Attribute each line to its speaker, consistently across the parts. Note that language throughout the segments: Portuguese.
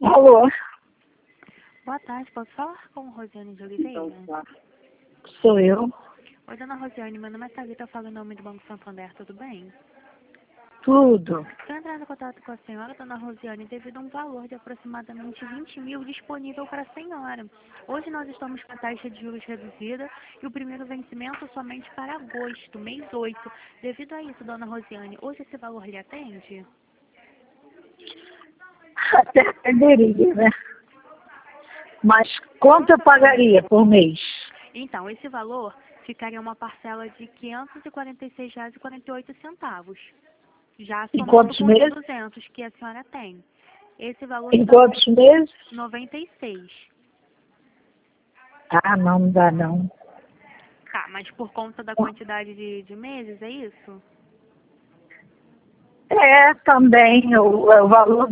Speaker 1: Alô?
Speaker 2: Boa tarde, posso falar com Rosiane de Oliveira?
Speaker 1: Sou eu.
Speaker 2: Oi, dona Rosiane, meu nome é Thalita, eu falo em nome do Banco Santander, tudo bem?
Speaker 1: Tudo.
Speaker 2: Estou entrando em contato com a senhora, dona Rosiane, devido a um valor de aproximadamente 20 mil disponível para a senhora. Hoje nós estamos com a taxa de juros reduzida e o primeiro vencimento somente para agosto, mês 8. Devido a isso, dona Rosiane, hoje esse valor lhe atende?
Speaker 1: Até atenderia, né? Mas quanto eu pagaria por mês?
Speaker 2: Então, esse valor ficaria uma parcela de R$ 546,48. Já
Speaker 1: Em
Speaker 2: somando
Speaker 1: quantos
Speaker 2: com os
Speaker 1: meses?
Speaker 2: 200 que a senhora tem. Esse valor
Speaker 1: Em
Speaker 2: está
Speaker 1: quantos meses?
Speaker 2: 96.
Speaker 1: Ah, não dá não.
Speaker 2: Tá, mas por conta da quantidade de meses, é isso?
Speaker 1: É, também o valor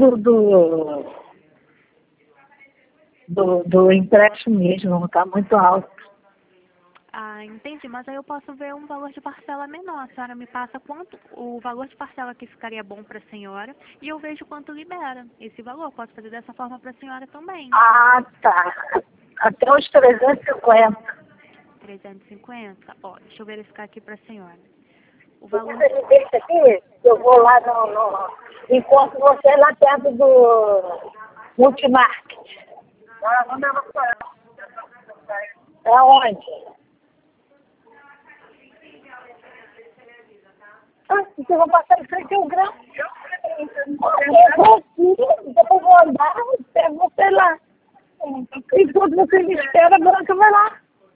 Speaker 1: do empréstimo mesmo está muito alto.
Speaker 2: Ah, entendi, mas aí eu posso ver um valor de parcela menor. A senhora me passa quanto o valor de parcela que ficaria bom para a senhora e eu vejo quanto libera esse valor. Posso fazer dessa forma para a senhora também.
Speaker 1: Ah, tá. Até os 350.
Speaker 2: 350? Ó, deixa eu verificar aqui para a senhora. O valor...
Speaker 1: Você me deixa aqui, eu vou lá no... Encontro você lá perto do Multimarket. Ah, vamos dar uma parada. Aonde? Ah, você vai passar em frente ao grão. Eu vou aqui, depois eu vou andar, pego você lá. Enquanto você me espera, a Branca vai lá.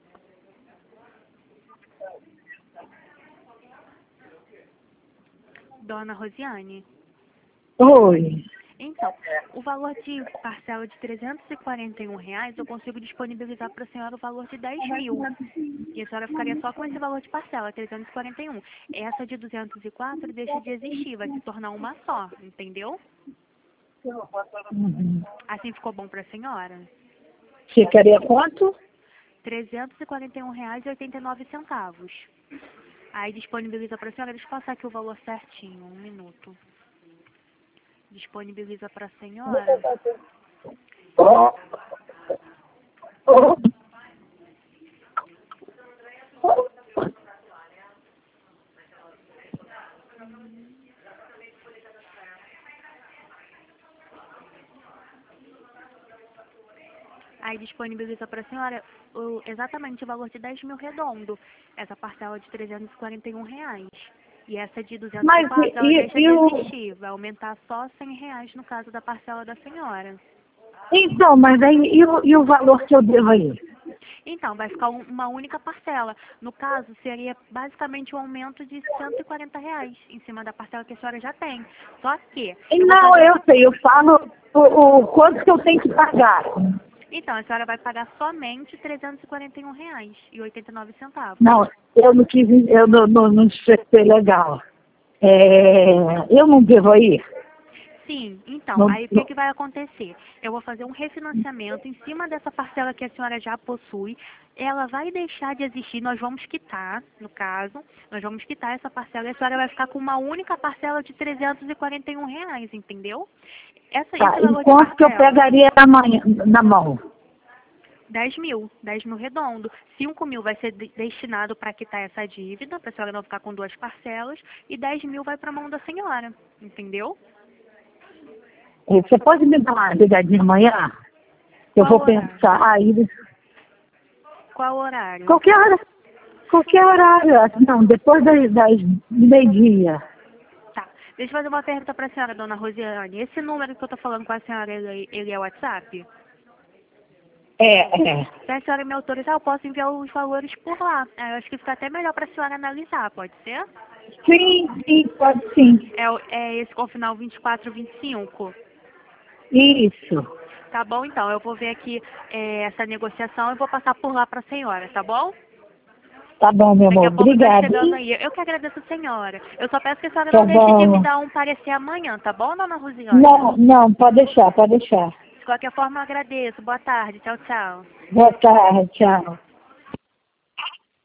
Speaker 2: Dona Rosiane?
Speaker 1: Oi.
Speaker 2: Então, o valor de parcela de R$ 341, eu consigo disponibilizar para a senhora o valor de 10 mil. E a senhora ficaria só com esse valor de parcela, 341. Essa de 204 deixa de existir, vai se tornar uma só, entendeu?
Speaker 1: Uhum.
Speaker 2: Assim ficou bom para a senhora?
Speaker 1: Ficaria quanto?
Speaker 2: R$ 341,89. Aí disponibiliza para a senhora, deixa eu passar aqui o valor certinho, um minuto. Disponibiliza para a senhora. Aí disponibiliza para a senhora exatamente o valor de 10 mil redondo. Essa parcela de R$ 341. E essa de
Speaker 1: Mas
Speaker 2: 204 ela deixa de existir. Vai aumentar só R$ 100 no caso da parcela da senhora.
Speaker 1: então, mas aí e o valor que eu devo aí?
Speaker 2: Então, vai ficar uma única parcela. No caso, seria basicamente um aumento de R$ 140 em cima da parcela que a senhora já tem. Só que eu vou
Speaker 1: Não,
Speaker 2: fazer...
Speaker 1: eu sei, eu falo o quanto que eu tenho que pagar.
Speaker 2: Então, a senhora vai pagar somente R$ 341,89.
Speaker 1: Não, eu não quis, eu não expressei legal. Eu não devo ir?
Speaker 2: Sim, então,
Speaker 1: Não,
Speaker 2: aí o que, que vai acontecer? Eu vou fazer um refinanciamento em cima dessa parcela que a senhora já possui. Ela vai deixar de existir, nós vamos quitar, no caso, nós vamos quitar essa parcela e a senhora vai ficar com uma única parcela de R$ 341, entendeu? Esse
Speaker 1: tá, e
Speaker 2: valor de
Speaker 1: quanto que eu
Speaker 2: parcela,
Speaker 1: pegaria na mão?
Speaker 2: 10 mil redondo. 5 mil vai ser destinado para quitar essa dívida, para a senhora não ficar com duas parcelas, e 10 mil vai para a mão da senhora, entendeu?
Speaker 1: Você pode me dar uma ligadinha amanhã? Eu
Speaker 2: Qual
Speaker 1: vou
Speaker 2: horário?
Speaker 1: pensar aí.
Speaker 2: Qual horário?
Speaker 1: Qualquer hora. Qualquer horário. Não, depois das meio-dia.
Speaker 2: Tá. Deixa eu fazer uma pergunta para a senhora, dona Rosiane. Esse número que eu estou falando com a senhora, ele é WhatsApp?
Speaker 1: É.
Speaker 2: Se a senhora me autorizar, eu posso enviar os valores por lá. Eu acho que fica até melhor para a senhora analisar, pode ser?
Speaker 1: Sim, pode sim.
Speaker 2: É esse com o final 2425?
Speaker 1: Isso.
Speaker 2: Tá bom, então. Eu vou ver aqui essa negociação e vou passar por lá para a senhora, tá bom?
Speaker 1: Tá bom, meu
Speaker 2: Daqui
Speaker 1: amor.
Speaker 2: a pouco tá
Speaker 1: Obrigada.
Speaker 2: chegando aí. Eu que agradeço a senhora. Eu só peço que a senhora
Speaker 1: Tá
Speaker 2: não deixe de me
Speaker 1: bom.
Speaker 2: dar um parecer amanhã, tá bom, dona Rosiane?
Speaker 1: Não, pode deixar, pode deixar.
Speaker 2: De qualquer forma, eu agradeço. Boa tarde. Tchau, tchau.
Speaker 1: Boa tarde, tchau.